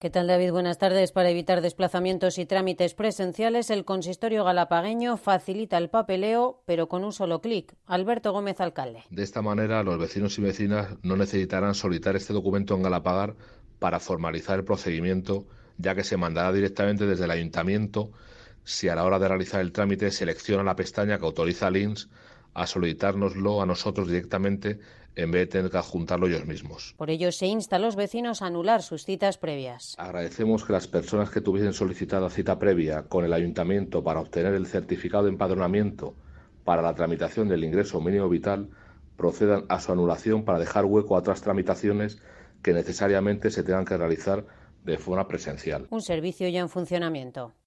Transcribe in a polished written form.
¿Qué tal, David? Buenas tardes. Para evitar desplazamientos y trámites presenciales, el consistorio galapagueño facilita el papeleo, pero con un solo clic. Alberto Gómez, alcalde. De esta manera, los vecinos y vecinas no necesitarán solicitar este documento en Galapagar para formalizar el procedimiento, ya que se mandará directamente desde el ayuntamiento si a la hora de realizar el trámite selecciona la pestaña que autoriza al INS a solicitárnoslo a nosotros directamente en vez de tener que adjuntarlo ellos mismos. Por ello, se insta a los vecinos a anular sus citas previas. Agradecemos que las personas que tuviesen solicitado cita previa con el ayuntamiento para obtener el certificado de empadronamiento para la tramitación del ingreso mínimo vital procedan a su anulación para dejar hueco a otras tramitaciones que necesariamente se tengan que realizar de forma presencial. Un servicio ya en funcionamiento.